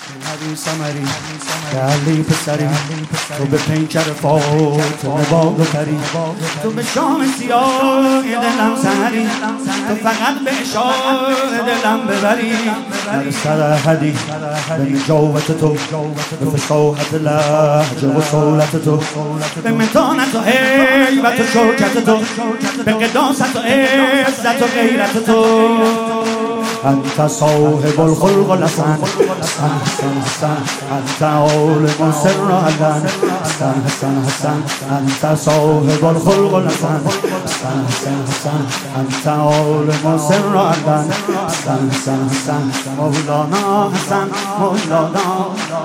هری سمری علی پسری تو به پیکر فاطمه باغ پری تو به شام سیاه دلم سهری تو فقط به اشاره دلم ببری در سرحدی به نجابت تو به فصاحت لهجه و صولت تو به متانت و هیبت و شوکت تو به قداست و عزت و غیرت تو انت صاحب الخلق الحسن حسن حسن حسن انت عالم سر علن حسن حسن حسن انت صاحب الخلق الحسن حسن حسن حسن انت عالم سر علن حسن حسن حسن مولانا حسن مولانا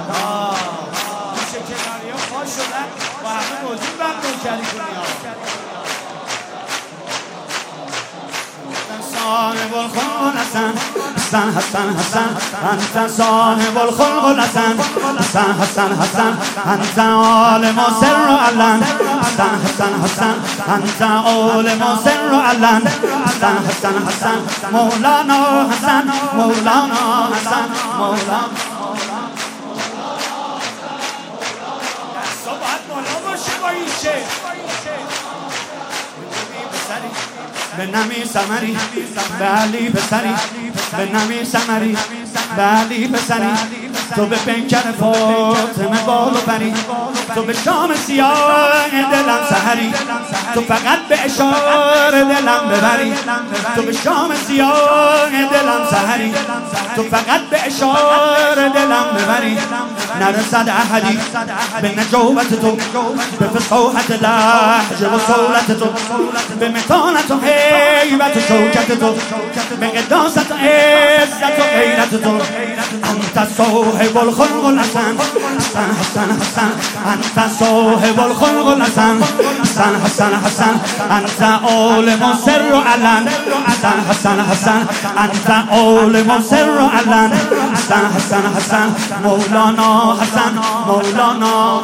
صاحب الخلق الحسن حسن حسن حسن انت صاحب الخلق الحسن حسن حسن حسن انت عالم سر علن حسن حسن حسن انت عالم سر علن حسن حسن حسن مولانا حسن مولانا حسن مولانا به نمی سمری به علی پسری به نمی سمری به علی پسری تو به پیکر فاطمه بالو پری تو به شام سیاه دلم سهری تو فقط به اشاره دلم ببری تو به شام سیاه دلم سهری تو فقط به اشاره دلم ببری نرسد احدی به نجابت تو به فصاحت لهجه و صولت تو به متانت و هیبت و شوکت تو به قداست و عزت و غیرت تو انت صاحب الخلق الحسن حسن حسن حسن انت صاحب الخلق الحسن حسن حسن حسن انت عالم سر علن حسن حسن حسن انت عالم سر علن حسن حسن حسن مولانا حسن مولانا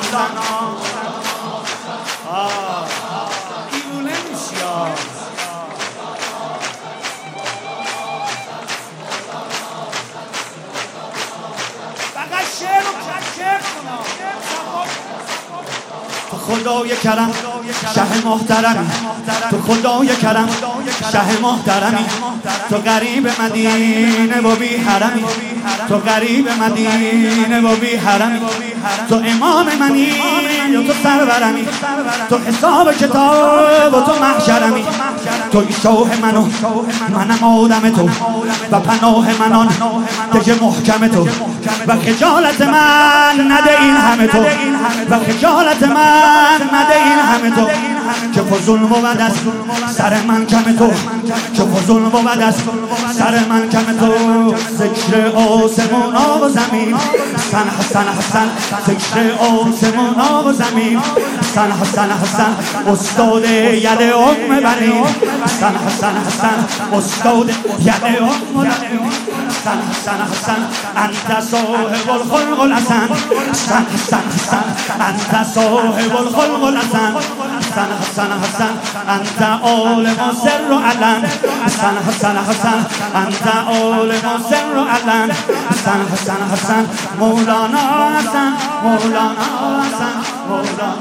تو خدای کرم شه محترمی تو خدای کرم شه محترمی تو غریب مدینه و بی حرمی تو غریب مدینه و بی حرمی تو امام منی و تو سرورمی تو حساب کتاب و تو محشرمی تو شوه منو منم آدم تو و پناه منان دیگه محکم تو و خجالت من نده این همه تو و خجالت من نده این همه تو که فضول بود از سر من کم تو که فضول بود از سر من کم تو ذکر آسمون و زمین حسن حسن حسن ذکر آسمون و زمین حسن حسن حسن استاد ید ام بنین حسن حسن حسن استاد ید ام بنین حسن حسن حسن انت صاحب الخلق الحسن حسن حسن حسن انت صاحب الخلق الحسن حسن حسن حسن انت عالم سر علن حسن حسن حسن انت عالم سر علن حسن حسن حسن مولانا حسن مولانا حسن مولانا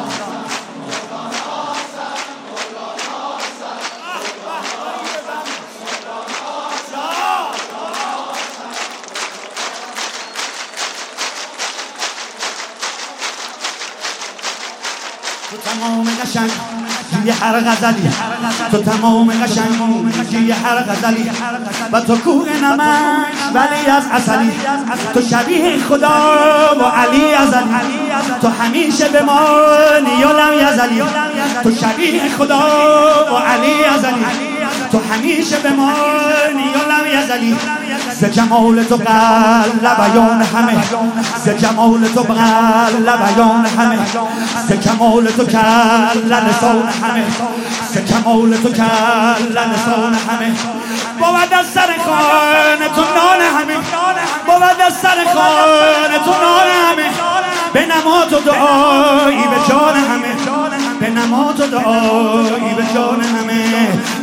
تو تمام قشنگ یه هر غزلی تو تمام قشنگ یه هر غزلی و تو کوه نمک ولی از عسلی تو شبیه خدا و علی ازلی تو همیشه بمانی و لم یزلی تو شبیه خدا و علی ازلی تو همیشه بمانی و لم یزلی ز جمال تو قل بیان همه ز جمال تو قل بیان همه ز کمال تو کل لسان همه ز کمال تو کل لسان همه بود از سر خانه تو نان همه بود از سر خانه تو نان همه به نماز و دعایی به جان همه به نماز و دعایی به جان همه